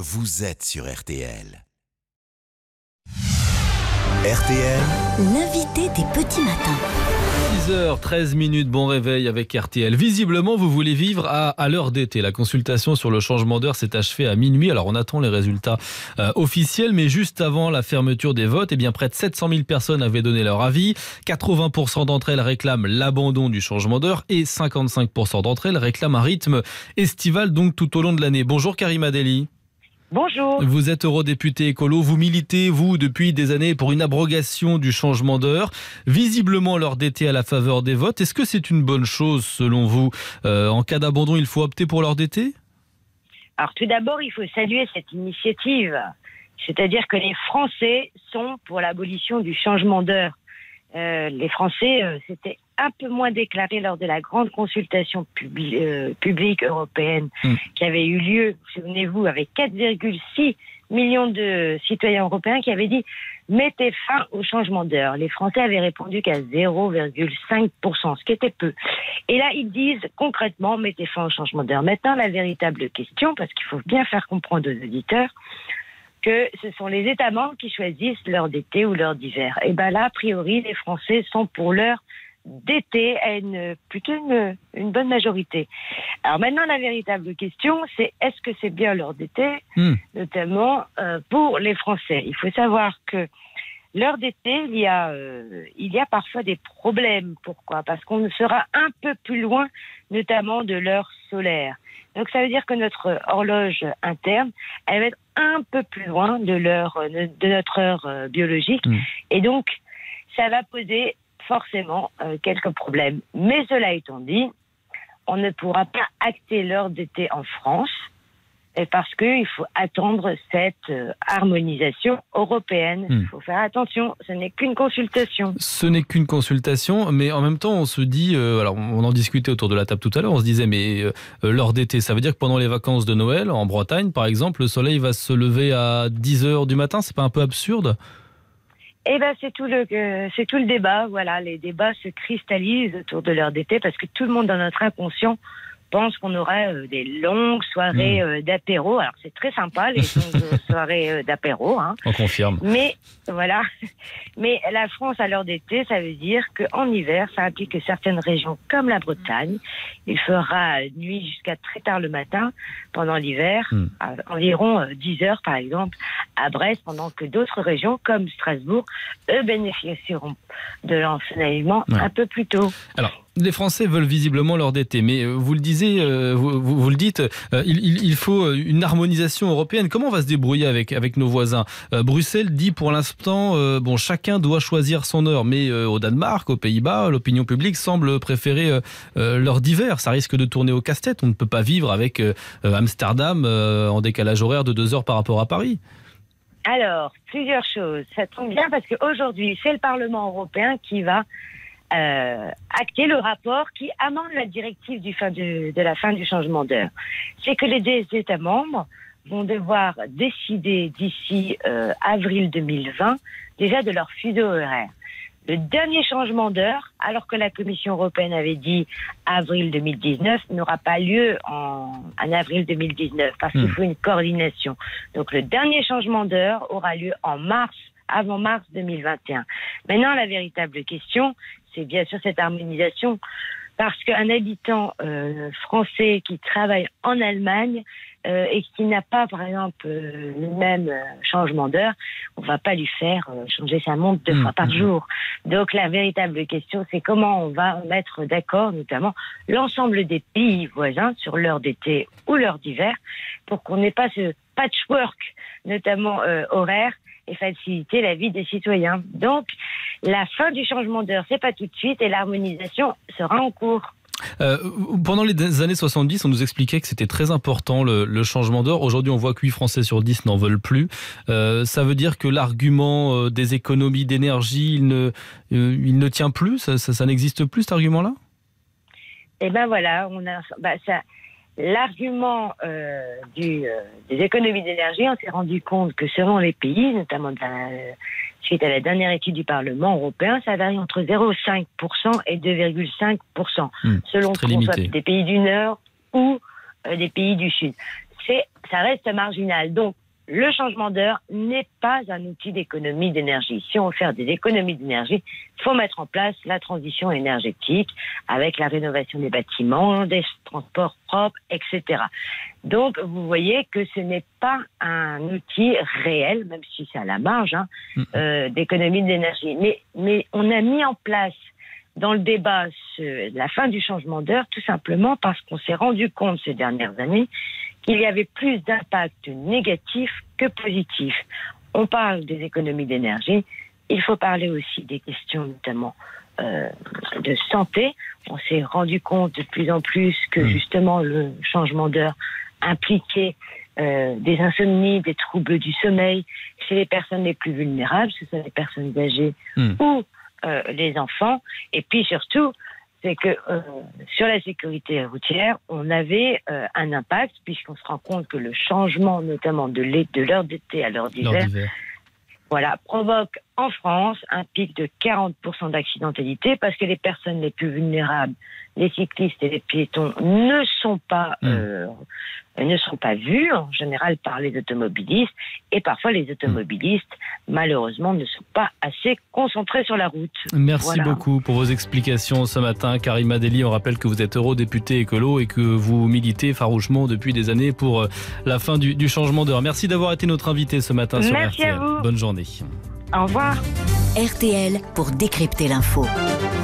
vous êtes sur RTL. RTL, l'invité des petits matins. 6h13, bon réveil avec RTL. Visiblement, vous voulez vivre à l'heure d'été. La consultation sur le changement d'heure s'est achevée à minuit. Alors, on attend les résultats officiels, mais juste avant la fermeture des votes, près de 700 000 personnes avaient donné leur avis. 80% d'entre elles réclament l'abandon du changement d'heure et 55% d'entre elles réclament un rythme estival, donc tout au long de l'année. Bonjour Karima Deli. Bonjour. Vous êtes eurodéputé écolo, vous militez, vous, depuis des années pour une abrogation du changement d'heure. Visiblement, l'heure d'été à la faveur des votes. Est-ce que c'est une bonne chose, selon vous ? En cas d'abandon, il faut opter pour l'heure d'été ? Alors tout d'abord, il faut saluer cette initiative. C'est-à-dire que les Français sont pour l'abolition du changement d'heure. Les Français s'étaient un peu moins déclarés lors de la grande consultation publique européenne qui avait eu lieu, souvenez-vous, avec 4,6 millions de citoyens européens qui avaient dit « mettez fin au changement d'heure ». Les Français avaient répondu qu'à 0,5%, ce qui était peu. Et là, ils disent concrètement « mettez fin au changement d'heure ». Maintenant, la véritable question, parce qu'il faut bien faire comprendre aux auditeurs, que ce sont les États membres qui choisissent l'heure d'été ou l'heure d'hiver. Et bien là, a priori, les Français sont pour l'heure d'été à plutôt une bonne majorité. Alors maintenant, la véritable question, c'est est-ce que c'est bien l'heure d'été, notamment pour les Français. Il faut savoir que l'heure d'été, il y a parfois des problèmes. Pourquoi ? Parce qu'on sera un peu plus loin, notamment de l'heure solaire. Donc ça veut dire que notre horloge interne, elle va être un peu plus loin de notre heure biologique. Et donc, ça va poser forcément quelques problèmes. Mais cela étant dit, on ne pourra pas acter l'heure d'été en France parce qu'il faut attendre cette harmonisation européenne. Il faut faire attention, ce n'est qu'une consultation. Ce n'est qu'une consultation, mais en même temps, on se dit, alors on en discutait autour de la table tout à l'heure, on se disait, mais l'heure d'été, ça veut dire que pendant les vacances de Noël, en Bretagne par exemple, le soleil va se lever à 10h du matin, c'est pas un peu absurde ? Eh ben, c'est tout le débat. Voilà, les débats se cristallisent autour de l'heure d'été parce que tout le monde dans notre inconscient pense qu'on aura des longues soirées d'apéro. Alors c'est très sympa les longues soirées d'apéro. On confirme. Mais voilà. Mais la France à l'heure d'été, ça veut dire qu'en hiver, ça implique que certaines régions comme la Bretagne, il fera nuit jusqu'à très tard le matin pendant l'hiver, à environ 10 heures par exemple, à Brest, pendant que d'autres régions comme Strasbourg, eux bénéficieront de l'ensoleillement un peu plus tôt. Alors, les Français veulent visiblement l'heure d'été, mais vous le disiez, vous le dites, il faut une harmonisation européenne. Comment on va se débrouiller avec nos voisins ? Bruxelles dit pour l'instant, chacun doit choisir son heure, mais au Danemark, aux Pays-Bas, l'opinion publique semble préférer l'heure d'hiver. Ça risque de tourner au casse-tête. On ne peut pas vivre avec Amsterdam en décalage horaire de 2 heures par rapport à Paris. Alors, plusieurs choses. Ça tombe bien parce qu'aujourd'hui, c'est le Parlement européen qui va acter le rapport qui amende la directive de la fin du changement d'heure. C'est que les États membres vont devoir décider d'ici avril 2020 déjà de leur fuseau horaire. Le dernier changement d'heure, alors que la Commission européenne avait dit avril 2019, n'aura pas lieu en avril 2019 parce qu'il faut une coordination. Donc le dernier changement d'heure aura lieu avant mars 2021. Maintenant, la véritable question, c'est bien sûr cette harmonisation, parce qu'un habitant français qui travaille en Allemagne et qui n'a pas, par exemple, le même changement d'heure, on ne va pas lui faire changer sa montre 2 fois par jour. Donc la véritable question, c'est comment on va mettre d'accord, notamment l'ensemble des pays voisins, sur l'heure d'été ou l'heure d'hiver, pour qu'on n'ait pas ce patchwork, notamment horaire, et faciliter la vie des citoyens. Donc, la fin du changement d'heure, c'est pas tout de suite, et l'harmonisation sera en cours. Pendant les années 70, on nous expliquait que c'était très important le changement d'heure. Aujourd'hui, on voit que 8 Français sur 10 n'en veulent plus. Ça veut dire que l'argument des économies d'énergie, il ne tient plus. Ça n'existe plus, cet argument-là ? Eh ben voilà, l'argument des économies d'énergie, on s'est rendu compte que selon les pays, notamment suite à la dernière étude du Parlement européen, ça varie entre 0,5% et 2,5%, selon qu'on soit des pays du Nord ou des pays du Sud. ça reste marginal. Donc, le changement d'heure n'est pas un outil d'économie d'énergie. Si on veut faire des économies d'énergie, il faut mettre en place la transition énergétique avec la rénovation des bâtiments, des transports propres, etc. Donc, vous voyez que ce n'est pas un outil réel, même si c'est à la marge, d'économie d'énergie. Mais on a mis en place dans le débat la fin du changement d'heure, tout simplement parce qu'on s'est rendu compte ces dernières années qu'il y avait plus d'impact négatif que positif. On parle des économies d'énergie, il faut parler aussi des questions notamment de santé. On s'est rendu compte de plus en plus que justement le changement d'heure impliquait des insomnies, des troubles du sommeil chez les personnes les plus vulnérables, ce sont les personnes âgées ou les enfants. Et puis surtout, c'est que sur la sécurité routière, on avait un impact, puisqu'on se rend compte que le changement, notamment de l'heure d'été à l'heure d'hiver, provoque en France un pic de 40% d'accidentalité, parce que les personnes les plus vulnérables, les cyclistes et les piétons, ne sont pas vus en général par les automobilistes, et parfois les automobilistes malheureusement ne sont pas assez concentrés sur la route. Merci beaucoup pour vos explications ce matin, Karima Delli. On rappelle que vous êtes eurodéputée écolo et que vous militez farouchement depuis des années pour la fin du changement d'heure. Merci d'avoir été notre invité ce matin sur RTL. À vous. Bonne journée. Au revoir. RTL pour décrypter l'info.